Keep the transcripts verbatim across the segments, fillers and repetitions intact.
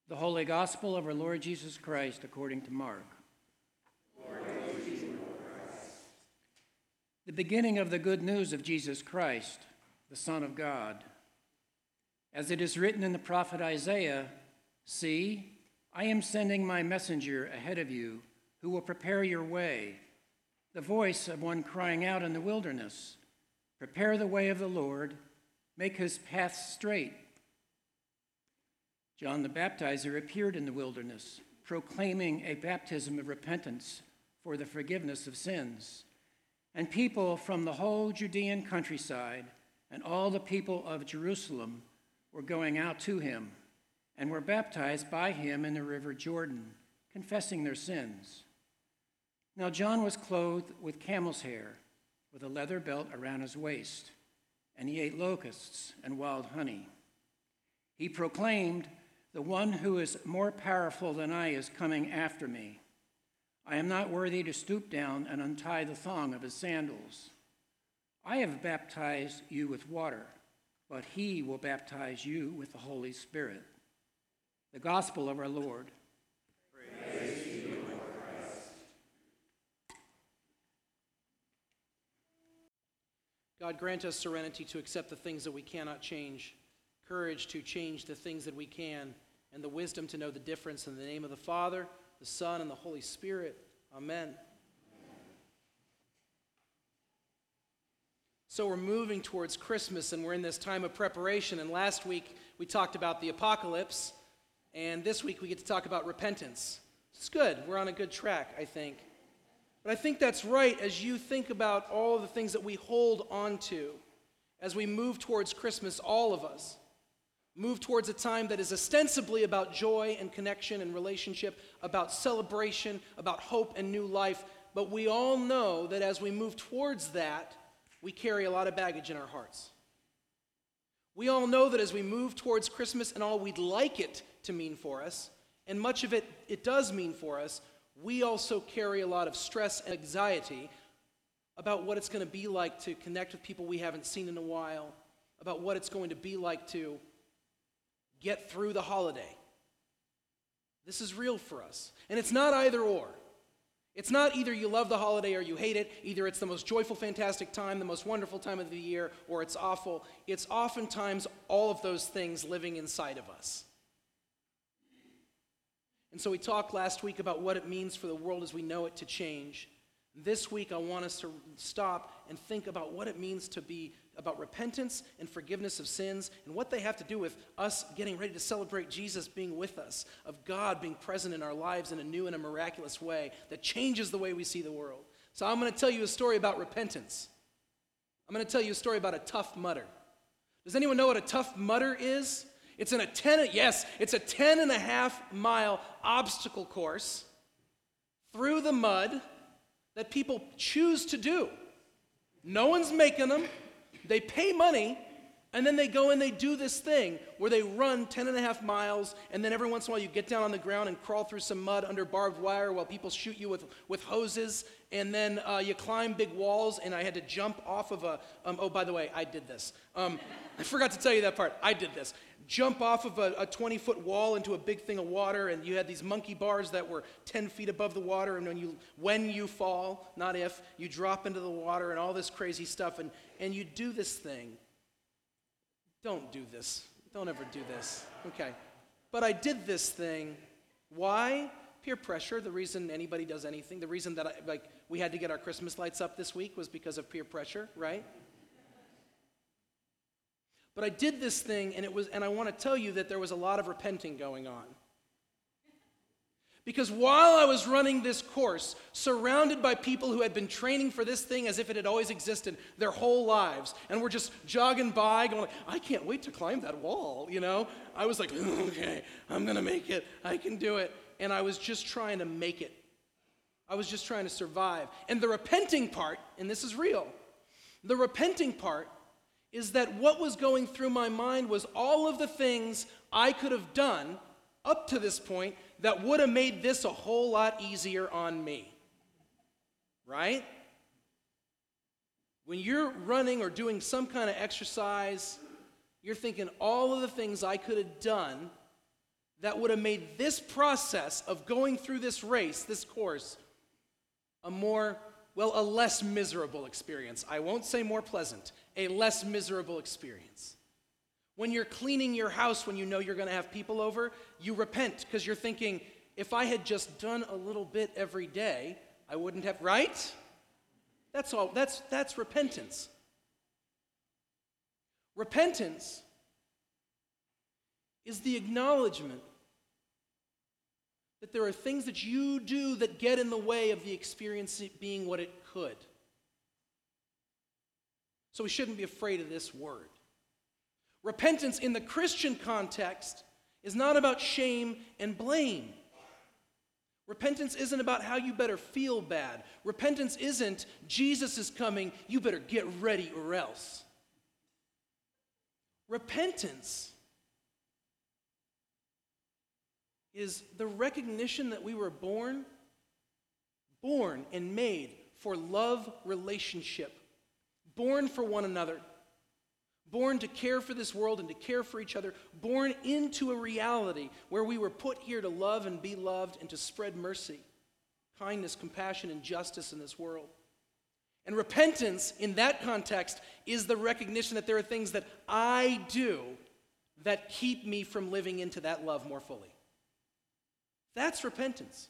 The Holy Gospel of our Lord Jesus Christ according to Mark. Lord, Jesus Christ. The beginning of the good news of Jesus Christ, the Son of God. As it is written in the prophet Isaiah, "See, I am sending my messenger ahead of you, who will prepare your way, the voice of one crying out in the wilderness, prepare the way of the Lord, make his path straight." John the Baptizer appeared in the wilderness, proclaiming a baptism of repentance for the forgiveness of sins. And people from the whole Judean countryside and all the people of Jerusalem were going out to him and were baptized by him in the river Jordan, confessing their sins. Now John was clothed with camel's hair, with a leather belt around his waist, and he ate locusts and wild honey. He proclaimed, "The one who is more powerful than I is coming after me. I am not worthy to stoop down and untie the thong of his sandals. I have baptized you with water, but he will baptize you with the Holy Spirit." The Gospel of our Lord. Praise to you, Lord Christ. God, grant us serenity to accept the things that we cannot change, courage to change the things that we can, and the wisdom to know the difference. In the name of the Father, the Son, and the Holy Spirit. Amen. So we're moving towards Christmas, and we're in this time of preparation. And last week we talked about the apocalypse, and this week we get to talk about repentance. It's good. We're on a good track, I think. But I think that's right as you think about all of the things that we hold on to as we move towards Christmas, all of us. Move towards a time that is ostensibly about joy and connection and relationship, about celebration, about hope and new life. But we all know that as we move towards that, we carry a lot of baggage in our hearts. We all know that as we move towards Christmas and all we'd like it to mean for us, and much of it it does mean for us, we also carry a lot of stress and anxiety about what it's going to be like to connect with people we haven't seen in a while, about what it's going to be like to get through the holiday. This is real for us. And it's not either or. It's not either you love the holiday or you hate it. Either it's the most joyful, fantastic time, the most wonderful time of the year, or it's awful. It's oftentimes all of those things living inside of us. And so we talked last week about what it means for the world as we know it to change. This week I want us to stop and think about what it means to be about repentance and forgiveness of sins and what they have to do with us getting ready to celebrate Jesus being with us, of God being present in our lives in a new and a miraculous way that changes the way we see the world. So I'm going to tell you a story about repentance. I'm going to tell you a story about a Tough Mudder. Does anyone know what a Tough Mudder is? It's in a ten, yes, it's a ten and a half mile obstacle course through the mud that people choose to do. No one's making them. They pay money, and then they go and they do this thing where they run ten and a half miles, and then every once in a while you get down on the ground and crawl through some mud under barbed wire while people shoot you with, with hoses, and then uh, you climb big walls, and I had to jump off of a, um, oh, by the way, I did this. Um, I forgot to tell you that part. I did this. Jump off of a twenty-foot wall into a big thing of water, and you had these monkey bars that were ten feet above the water, and when you when you fall, not if, you drop into the water and all this crazy stuff, and, and you do this thing. Don't do this. Don't ever do this. Okay. But I did this thing. Why? Peer pressure. The reason anybody does anything, the reason that I, like we had to get our Christmas lights up this week was because of peer pressure, right? But I did this thing, and it was, and I want to tell you that there was a lot of repenting going on. Because while I was running this course, surrounded by people who had been training for this thing as if it had always existed their whole lives, and were just jogging by, going, I can't wait to climb that wall, you know? I was like, okay, I'm going to make it. I can do it. And I was just trying to make it. I was just trying to survive. And the repenting part, and this is real, the repenting part is that what was going through my mind was all of the things I could have done up to this point that would have made this a whole lot easier on me. Right? When you're running or doing some kind of exercise, you're thinking all of the things I could have done that would have made this process of going through this race, this course, a more, well, a less miserable experience. I won't say more pleasant, a less miserable experience. When you're cleaning your house, when you know you're going to have people over, you repent because you're thinking, if I had just done a little bit every day, I wouldn't have, right? That's all, that's, that's repentance. Repentance is the acknowledgement that there are things that you do that get in the way of the experience being what it could. So we shouldn't be afraid of this word. Repentance in the Christian context is not about shame and blame. Repentance isn't about how you better feel bad. Repentance isn't, Jesus is coming, you better get ready or else. Repentance is the recognition that we were born, born and made for love relationship, born for one another, born to care for this world and to care for each other, born into a reality where we were put here to love and be loved and to spread mercy, kindness, compassion, and justice in this world. And repentance in that context is the recognition that there are things that I do that keep me from living into that love more fully. That's repentance.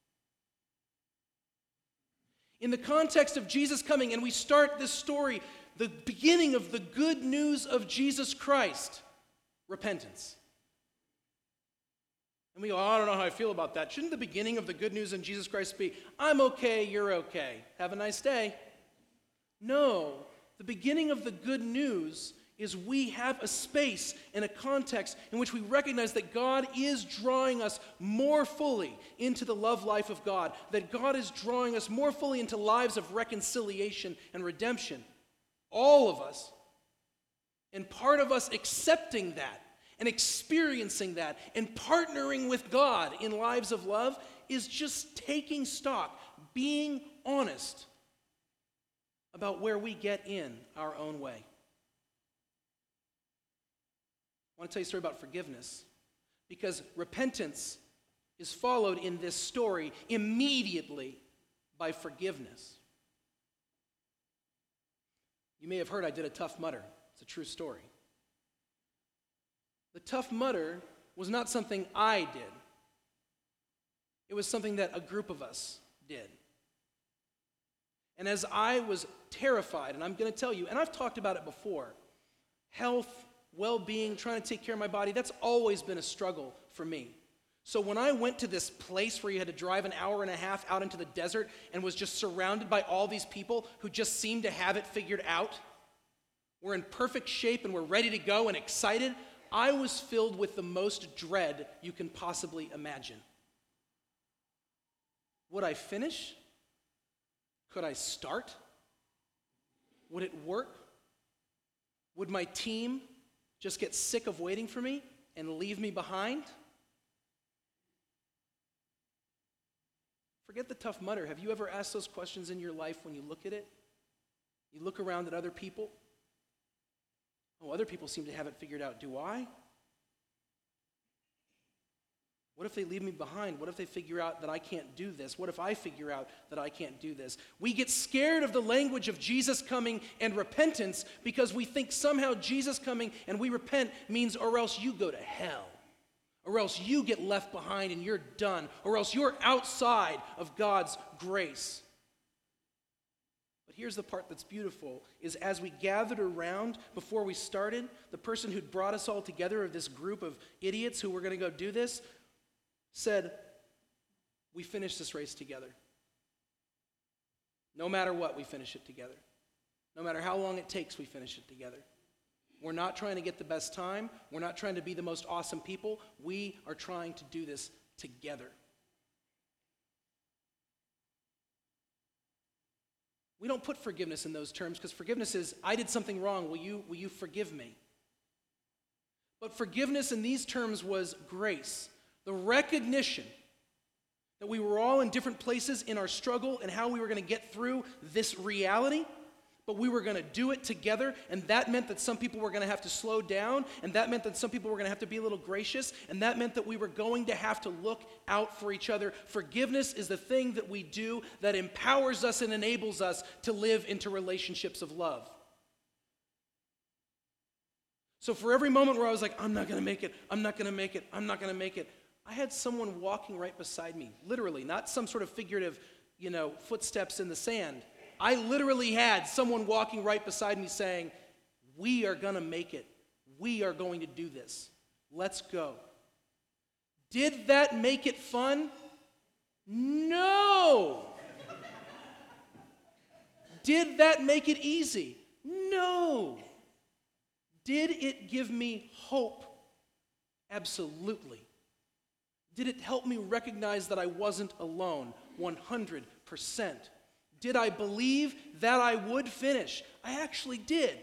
In the context of Jesus coming, and we start this story, the beginning of the good news of Jesus Christ, repentance. And we go, oh, I don't know how I feel about that. Shouldn't the beginning of the good news in Jesus Christ be, I'm okay, you're okay, have a nice day? No, the beginning of the good news is we have a space and a context in which we recognize that God is drawing us more fully into the love life of God, that God is drawing us more fully into lives of reconciliation and redemption. All of us. And part of us accepting that and experiencing that and partnering with God in lives of love is just taking stock, being honest about where we get in our own way. I want to tell you a story about forgiveness because repentance is followed in this story immediately by forgiveness. You may have heard I did a Tough Mudder. It's a true story. The Tough Mudder was not something I did. It was something that a group of us did. And as I was terrified, and I'm going to tell you, and I've talked about it before, health, well-being, trying to take care of my body, that's always been a struggle for me. So when I went to this place where you had to drive an hour and a half out into the desert and was just surrounded by all these people who just seemed to have it figured out, were in perfect shape and were ready to go and excited, I was filled with the most dread you can possibly imagine. Would I finish? Could I start? Would it work? Would my team just get sick of waiting for me and leave me behind? Forget the Tough Mudder. Have you ever asked those questions in your life when you look at it? You look around at other people. Oh, other people seem to have it figured out. Do I? What if they leave me behind? What if they figure out that I can't do this? What if I figure out that I can't do this? We get scared of the language of Jesus coming and repentance because we think somehow Jesus coming and we repent means or else you go to hell, or else you get left behind and you're done, or else you're outside of God's grace. But here's the part that's beautiful, is as we gathered around before we started, the person who'd brought us all together, of this group of idiots who were going to go do this, said, we finish this race together. No matter what, we finish it together. No matter how long it takes, we finish it together. We're not trying to get the best time. We're not trying to be the most awesome people. We are trying to do this together. We don't put forgiveness in those terms because forgiveness is, I did something wrong. Will you, will you forgive me? But forgiveness in these terms was grace. The recognition that we were all in different places in our struggle and how we were going to get through this reality, but we were going to do it together, and that meant that some people were going to have to slow down, and that meant that some people were going to have to be a little gracious, and that meant that we were going to have to look out for each other. Forgiveness is the thing that we do that empowers us and enables us to live into relationships of love. So for every moment where I was like, I'm not going to make it, I'm not going to make it, I'm not going to make it, I had someone walking right beside me, literally, not some sort of figurative, you know, footsteps in the sand. I literally had someone walking right beside me saying, we are going to make it. We are going to do this. Let's go. Did that make it fun? No. Did that make it easy? No. Did it give me hope? Absolutely. Did it help me recognize that I wasn't alone? one hundred percent. Did I believe that I would finish? I actually did.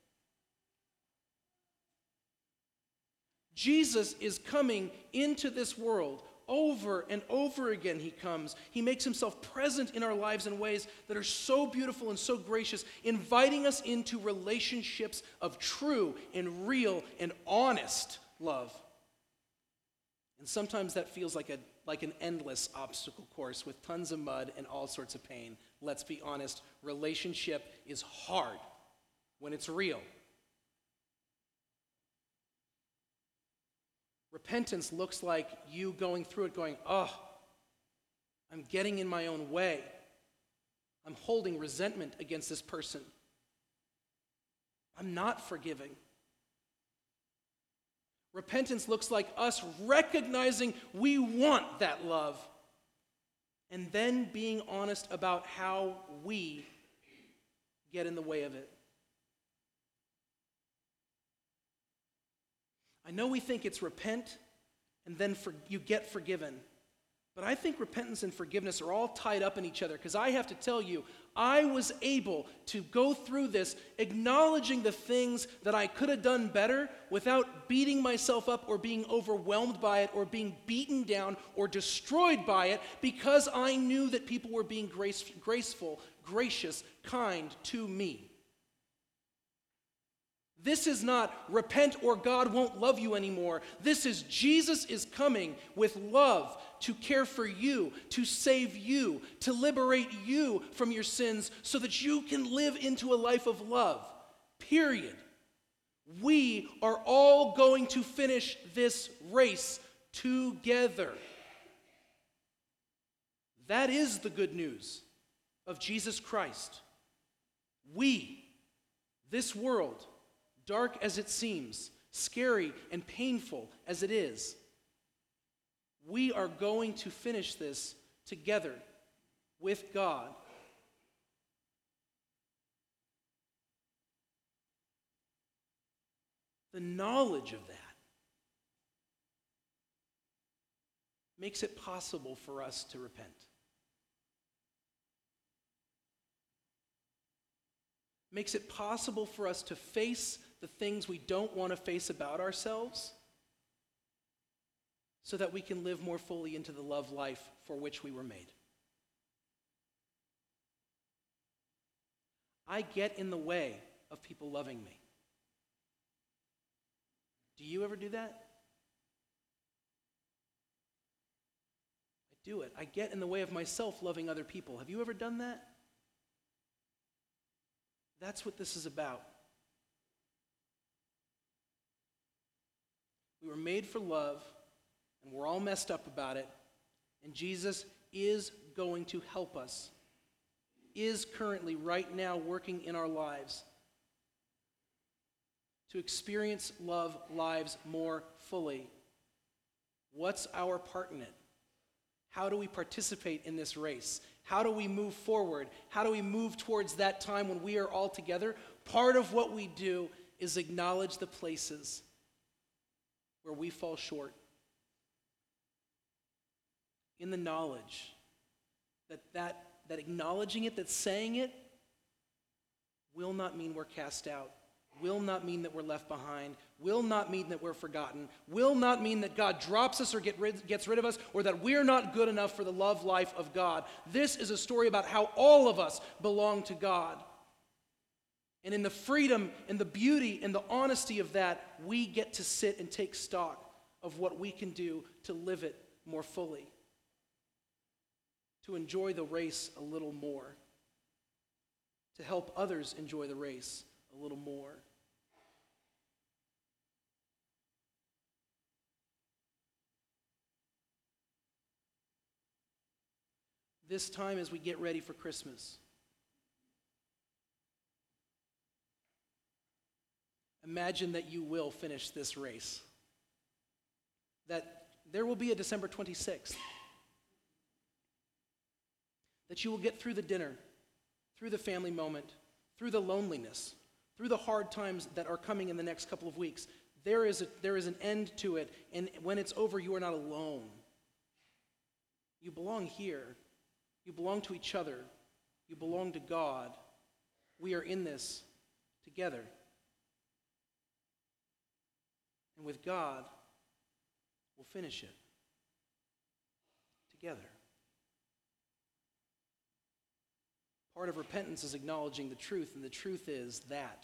Jesus is coming into this world. Over and over again he comes. He makes himself present in our lives in ways that are so beautiful and so gracious, inviting us into relationships of true and real and honest love. And sometimes that feels like a like an endless obstacle course with tons of mud and all sorts of pain. Let's be honest, relationship is hard when it's real. Repentance looks like you going through it going, oh, I'm getting in my own way. I'm holding resentment against this person. I'm not forgiving. Repentance looks like us recognizing we want that love and then being honest about how we get in the way of it. I know we think it's repent and then for, you get forgiven. But I think repentance and forgiveness are all tied up in each other, because I have to tell you, I was able to go through this acknowledging the things that I could have done better without beating myself up or being overwhelmed by it or being beaten down or destroyed by it, because I knew that people were being grace, graceful, gracious, kind to me. This is not repent or God won't love you anymore. This is Jesus is coming with love to care for you, to save you, to liberate you from your sins so that you can live into a life of love. Period. We are all going to finish this race together. That is the good news of Jesus Christ. We, this world, dark as it seems, scary and painful as it is, we are going to finish this together with God. The knowledge of that makes it possible for us to repent. Makes it possible for us to face the things we don't want to face about ourselves, so that we can live more fully into the love life for which we were made. I get in the way of people loving me. Do you ever do that? I do it. I get in the way of myself loving other people. Have you ever done that? That's what this is about. We were made for love, and we're all messed up about it, and Jesus is going to help us, is currently right now working in our lives to experience love lives more fully. What's our part in it? How do we participate in this race? How do we move forward? How do we move towards that time when we are all together? Part of what we do is acknowledge the places where we fall short, in the knowledge that, that that acknowledging it, that saying it, will not mean we're cast out, will not mean that we're left behind, will not mean that we're forgotten, will not mean that God drops us or get rid, gets rid of us, or that we're not good enough for the love life of God. This is a story about how all of us belong to God. And in the freedom and the beauty and the honesty of that, we get to sit and take stock of what we can do to live it more fully, to enjoy the race a little more, to help others enjoy the race a little more. This time as we get ready for Christmas, imagine that you will finish this race. That there will be a December twenty-sixth. That you will get through the dinner, through the family moment, through the loneliness, through the hard times that are coming in the next couple of weeks. There is, a, there is an end to it, and when it's over, you are not alone. You belong here. You belong to each other. You belong to God. We are in this together. And with God, we'll finish it together. Part of repentance is acknowledging the truth, and the truth is that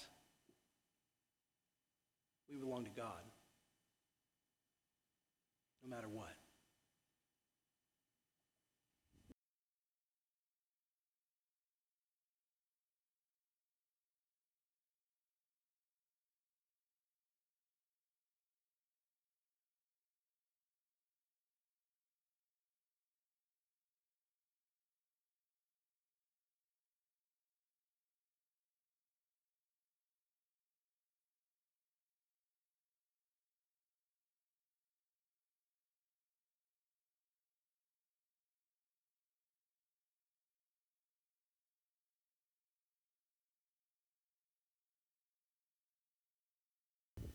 we belong to God, no matter what.